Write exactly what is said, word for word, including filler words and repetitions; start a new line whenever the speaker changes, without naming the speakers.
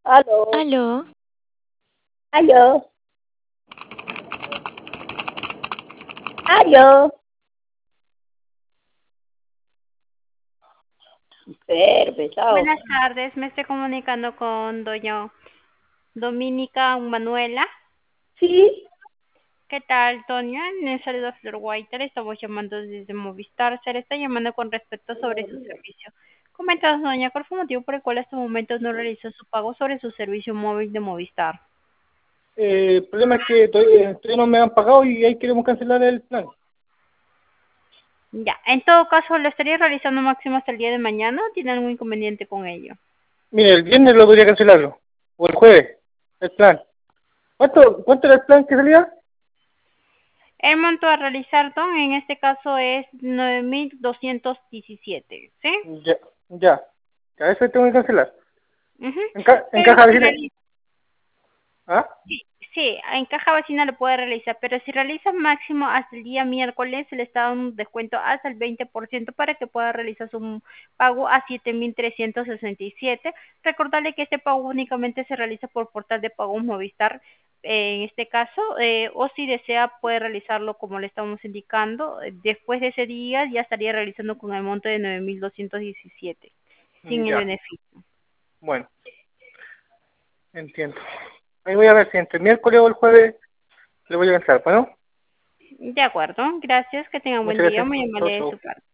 Aló,
Aló,
aló, aló. Pero pesado.
Buenas tardes, me estoy comunicando con doña Dominica Manuela.
Sí,
¿Qué tal, doña? Le saluda Flor White, le estamos llamando desde Movistar, se le está llamando con respecto sobre su servicio. Coméntanos, doña, ¿cuál fue el motivo por el cual hasta el momento no realizó su pago sobre su servicio móvil de Movistar?
Eh, el problema es que todavía, todavía no me han pagado y ahí queremos cancelar el plan.
Ya, en todo caso, ¿lo estaría realizando máximo hasta el día de mañana o tiene algún inconveniente con ello?
Mire, el viernes lo podría cancelarlo, o el jueves, el plan. ¿Cuánto, cuánto era el plan que salía?
El monto a realizar, don, en este caso es nueve mil doscientos diecisiete, ¿sí?
Ya, ya. Ya, eso tengo que cancelar.
Ujú.
En, ca en
Pero
caja
si
vecina.
realiza,
¿Ah?
sí, sí, en caja vecina lo puede realizar, pero si realiza máximo hasta el día miércoles, se le está dando un descuento hasta el veinte por ciento para que pueda realizar su pago a siete mil trescientos sesenta y siete. Recordarle que este pago únicamente se realiza por portal de pagos Movistar, eh, en este caso, eh, o si desea puede realizarlo como le estamos indicando. eh, Después de ese día ya estaría realizando con el monto de nueve mil doscientos diecisiete, sin el
Ya,
beneficio.
bueno, entiendo. Ahí voy a ver si entre el miércoles o el jueves le voy a cancelar, ¿bueno?
De acuerdo, gracias, que tenga un buen
Muchas
día,
gracias.
muy
Chau,
amable de
chau.
su parte.